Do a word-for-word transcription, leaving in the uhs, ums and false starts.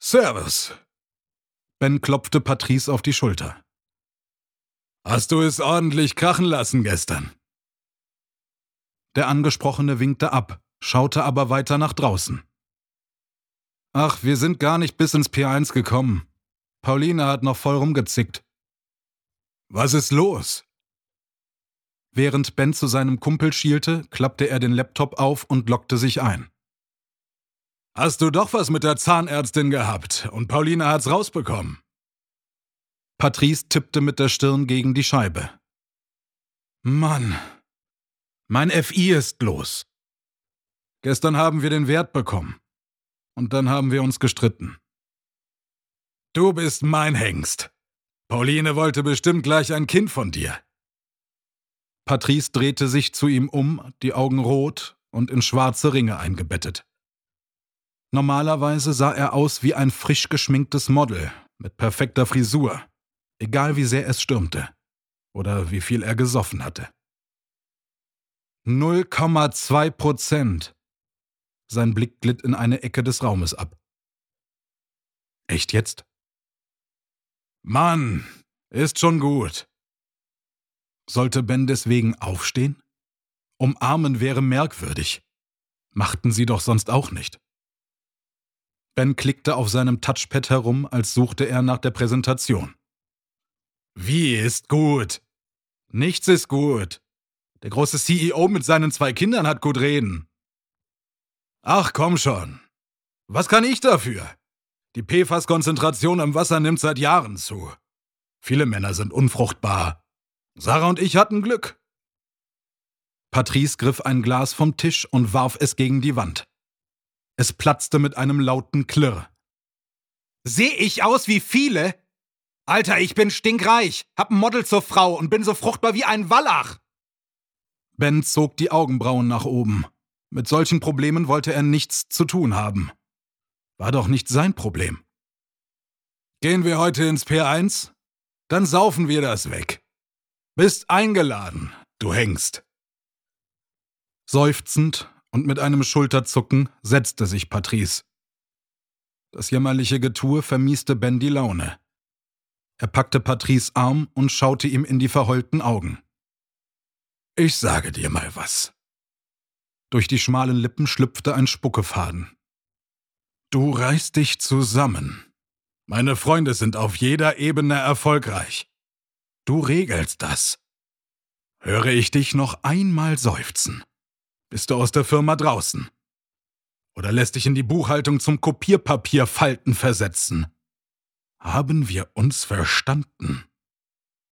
Servus. Ben klopfte Patrice auf die Schulter. Hast du es ordentlich krachen lassen gestern? Der Angesprochene winkte ab, schaute aber weiter nach draußen. Ach, wir sind gar nicht bis ins P eins gekommen. Pauline hat noch voll rumgezickt. Was ist los? Während Ben zu seinem Kumpel schielte, klappte er den Laptop auf und loggte sich ein. Hast du doch was mit der Zahnärztin gehabt und Pauline hat's rausbekommen? Patrice tippte mit der Stirn gegen die Scheibe. Mann, mein F I ist los. Gestern haben wir den Wert bekommen. Und dann haben wir uns gestritten. Du bist mein Hengst. Pauline wollte bestimmt gleich ein Kind von dir. Patrice drehte sich zu ihm um, die Augen rot und in schwarze Ringe eingebettet. Normalerweise sah er aus wie ein frisch geschminktes Model mit perfekter Frisur, egal wie sehr es stürmte oder wie viel er gesoffen hatte. null Komma zwei Prozent. Sein Blick glitt in eine Ecke des Raumes ab. Echt jetzt? Mann, ist schon gut. Sollte Ben deswegen aufstehen? Umarmen wäre merkwürdig. Machten sie doch sonst auch nicht. Ben klickte auf seinem Touchpad herum, als suchte er nach der Präsentation. Wie ist gut? Nichts ist gut. Der große C E O mit seinen zwei Kindern hat gut reden. Ach komm schon. Was kann ich dafür? Die P F A S-Konzentration im Wasser nimmt seit Jahren zu. Viele Männer sind unfruchtbar. Sarah und ich hatten Glück. Patrice griff ein Glas vom Tisch und warf es gegen die Wand. Es platzte mit einem lauten Klirr. Seh ich aus wie viele? Alter, ich bin stinkreich, hab ein Model zur Frau und bin so fruchtbar wie ein Wallach. Ben zog die Augenbrauen nach oben. Mit solchen Problemen wollte er nichts zu tun haben. War doch nicht sein Problem. Gehen wir heute ins P eins? Dann saufen wir das weg. Bist eingeladen, du Hengst. Seufzend und mit einem Schulterzucken setzte sich Patrice. Das jämmerliche Getue vermieste Ben die Laune. Er packte Patrice' Arm und schaute ihm in die verheulten Augen. Ich sage dir mal was. Durch die schmalen Lippen schlüpfte ein Spuckefaden. Du reißt dich zusammen. Meine Freunde sind auf jeder Ebene erfolgreich. Du regelst das. Höre ich dich noch einmal seufzen, bist du aus der Firma draußen. Oder lässt dich in die Buchhaltung zum Kopierpapierfalten versetzen. Haben wir uns verstanden?